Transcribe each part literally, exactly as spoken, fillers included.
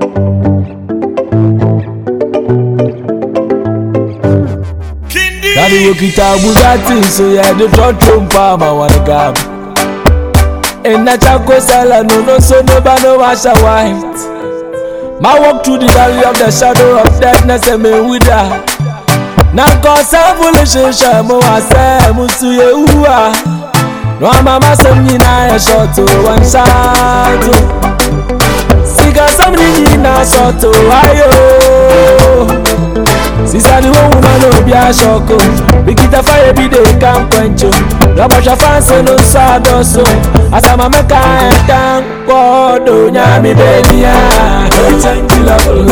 Daddy Wokita Bugatti, so yeah, the front room palm, I wanna grab. And that Chaco Sala, no, no, so nobody no wash a white. My walk through the valley of the shadow of darkness, and me with that. Now, cause I'm foolish, I'm a say, Musuye, Ua. No, Mama, some in a shot to one shot. Sika, somebody in a shot to Ayo. Sister, the woman no be a shoko. We get a fire be the camp quencho. Rabasha fancy no sado so. As I'm a meka and thank God, oh nyami baby ah. Change level,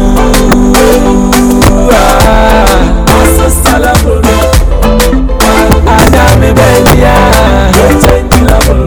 ah. Sister level, ah nyami baby ah. Change level,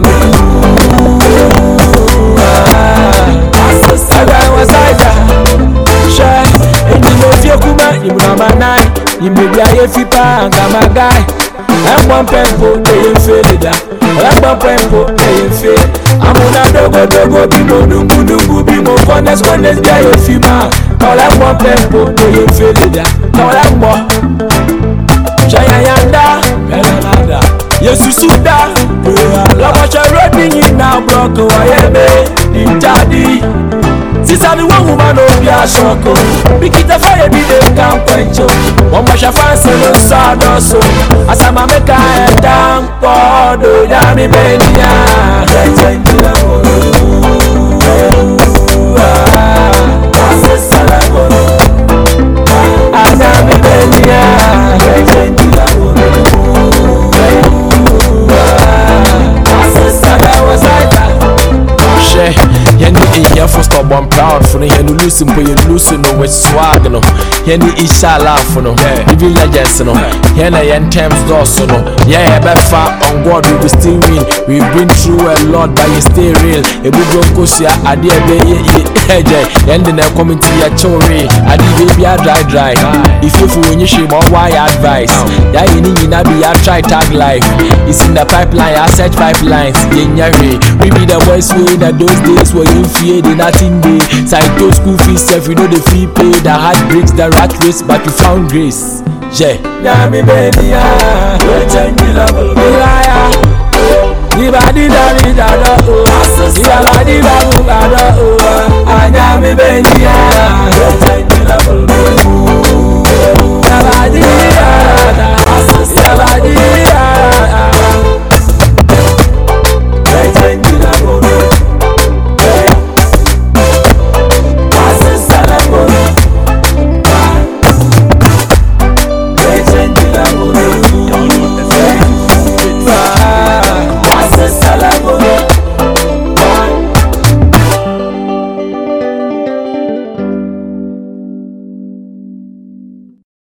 ah. Sister was like that. You mama nine, you may be a fipa and a guy. I'm one pempo, they ain't failed that. I'm one pempo, they ain't failed. I'm on a dogo dogo, bimo, dungu, dungu, bimo, honest, honest, guy, a fima. All I'm one pempo, they ain't failed that. All I'm one. Shayanda, Belanada, Yesusuda, Lamasha running in now, block, Wayame, in Jadi. Sister, the one woman no be a shoko. We keep the fire be the camp quencho. One wash a fancy no sad also. As I'm a meka and down for the yami mania. Change the world. Sister, the world. I'm a mania. Change the world. Sister, that was like that. Yenny here for stop one proud for the Yenny losing, but you losing no with swag no. Yenny isha laugh for no, living legends no. Yenny yen terms doors no. Yeah, but far on God we will still win. We've been through a lot, but you stay real. A big Kosia, I dear baby, and then I come into your chori. I did baby, I dry dry. If you fool when you shame or why advice, yeah, you need to be a try tag life. It's in the pipeline, I set pipelines. Yeah, we be the boys way that those days were you fear the nothing day. Psycho school fees, self, you know the fee pay. The heart breaks, the rat race, but you found grace. Yeah, yeah, me baby, ah, we change the level, be liar. The body that is a oh, the body that is a oh.